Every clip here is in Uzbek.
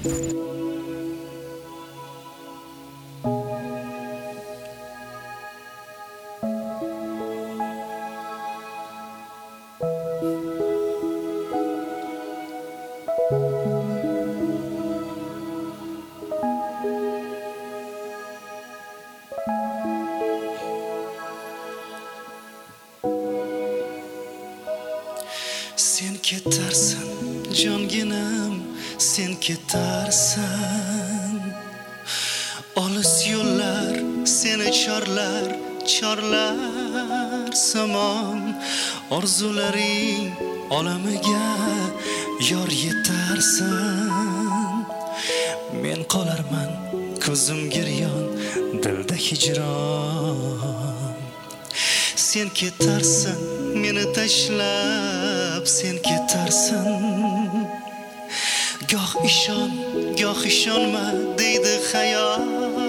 Sen ketarsan jonginam, sen ketarsan. Olis yo'llar seni chorlar samon. Orzularing olamiga yor yetarsan. Men qolarman ko'zim giryon, dilda hijron. Sen ketarsan meni tashlab, sen ketarsan. Goh ishon, goh ishonma deydi xayol.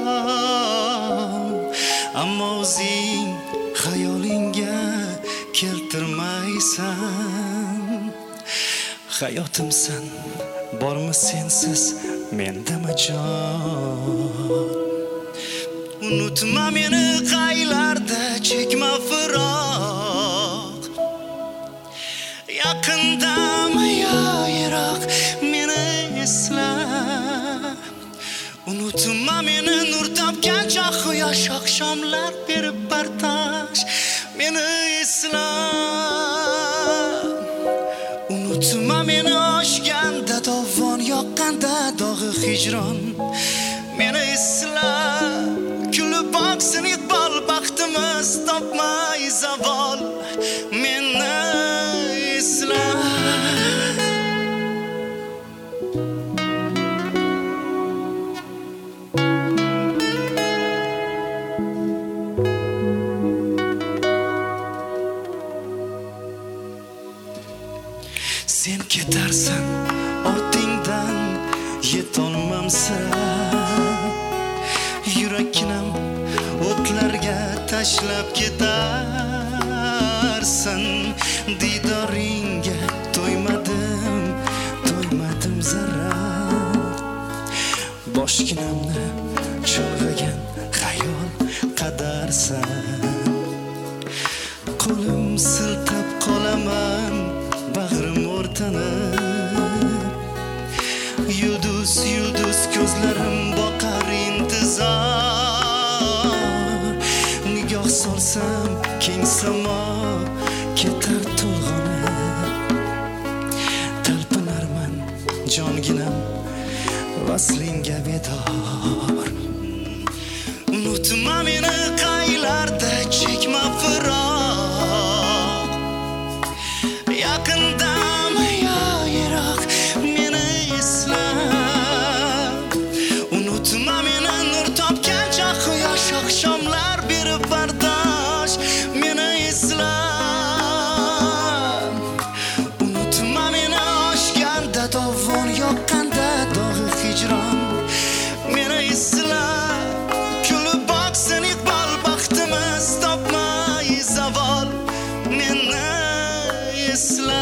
Ammo o'zing xayolingga keltirmaysan. Hayotimsan, bormi sensiz menda majon. Unutma meni qaylarda chekma firoq. Yaqindami yo yiroq meni esla. Unutma meni nur topgan chog' quyosh oqshomlar berib bardosh meni esla. Unutma meni oshganda dovon yoqqanda dog'i hijron meni esla. Kulib boqsin iqbol baxtimiz topmay zavol meni esla. Sen ketarsan ortingdan yetolmamsan. Yuraknam o'tlarga tashlab ketarsan. Didoringga to'ymadim zarra. Boshginamni chulg'agan xayol qadarsan. Qo'lim siltab qolaman bag'rim o'rtanib. Yulduz ko'zlarim boqar intizor. Nigoh solsam keng samo ketar to'lg'onib. Talpinarman jonginam vaslingga bedor. Unutma meni qaylarda chekma firoq. Yaqindami yo yiroq meni esla. Unutma meni nur topgan chog' quyosh oqshomlar berib bardosh meni esla. Unutma meni oshganda dovon yoqqanda dog'i hijron meni esla. Kulib boqsin iqbol baxtimiz topmay zavol meni esla.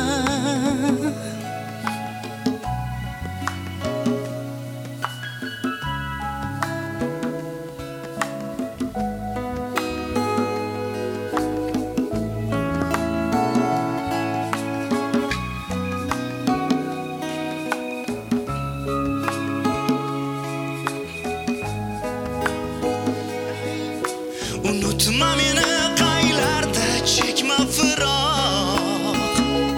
Unutma meni qaylarda chekma firoq.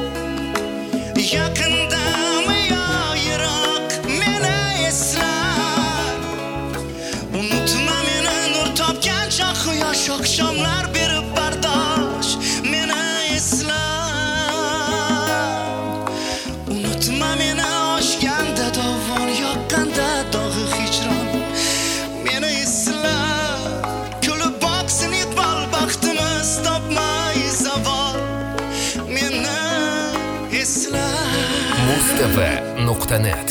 Yaqindami yo yiroq meni esla. Unutma meni nur topgan chog' quyosh oqshomlar berib bardosh meni esla. Unutma meni oshganda dovon yoqqanda dog'i hijron meni esla. Kulib boqsin iqbol baxtimiz topmay zavol meni esla. Mustafa.net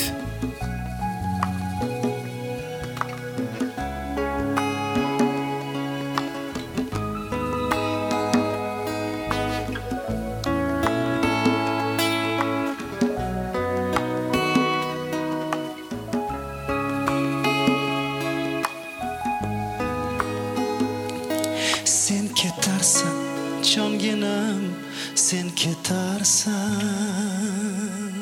sen ketarsan.